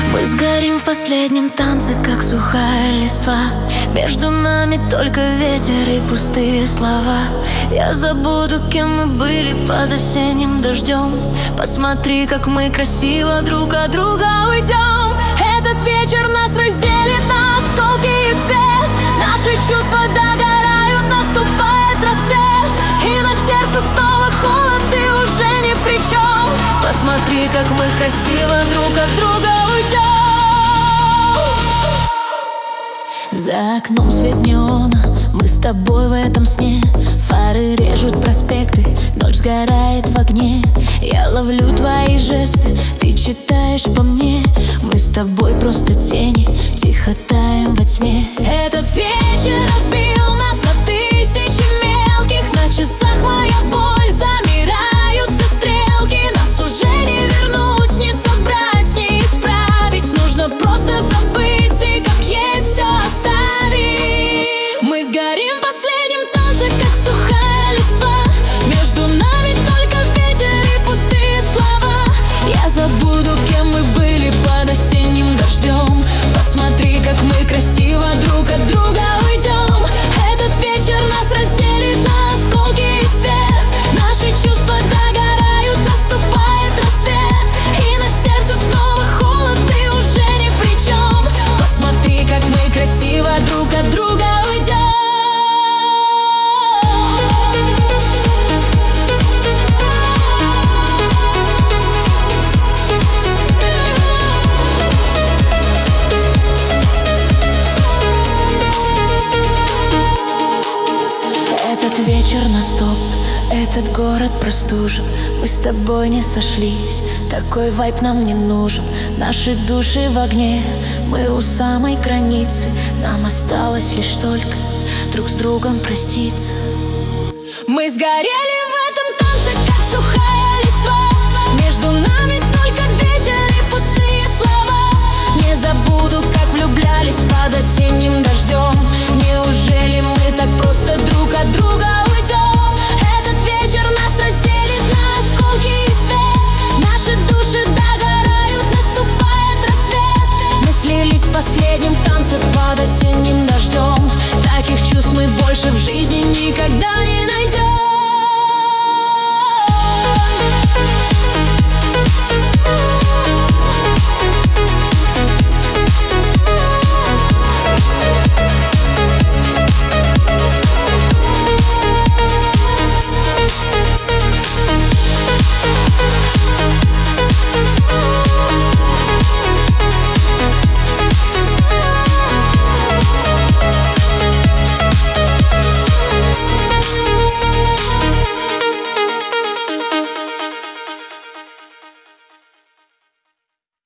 Мы сгорим в последнем танце, как сухая листва. Между нами только ветер и пустые слова. Я забуду, кем мы были под осенним дождем. Посмотри, как мы красиво друг от друга уйдем. Этот вечер нас разделит на осколки и свет. Наши чувства догорают, наступает рассвет. И на сердце снова холод, ты уже ни при чем. Посмотри, как мы красиво друг от друга уйдем. За окном свет неона, мы с тобой в этом сне. Фары режут проспекты, ночь сгорает в огне. Я ловлю твои жесты, ты читаешь по мне. Мы с тобой просто тени, тихо таем во тьме. Этот вечер разбил нас на тысячи мелких. На часах моя боль, замираются стрелки. Нас уже не вернуть, не собрать, не исправить. Нужно просто забыть и как есть все оставить. Мы сгорим в последнем танце, как сухая листва. Между нами только ветер и пустые слова. Я забуду, кем мы были под осенним дождем. Посмотри, как мы красиво друг от друга уйдем. Этот вечер нас разделит на осколки и свет. Наши чувства догорают, наступает рассвет. И на сердце снова холод, ты уже ни при чем. Посмотри, как мы красиво друг от друга уйдем. Этот вечер на стоп, этот город простужен. Мы с тобой не сошлись, такой вайб нам не нужен. Наши души в огне, мы у самой границы. Нам осталось лишь только друг с другом проститься. Мы сгорели в этом танце, как сухая листва. Между нами только ветер и пустые слова. Не забуду, как влюблялись под осенним дождем. Неужели мы так просто друг от друга уйдем? Этот вечер нас разделит на осколки и свет. Наши души догорают, наступает рассвет. Мы слились в последнем танце под осенним дождем. Таких чувств мы больше в жизни никогда не найдем.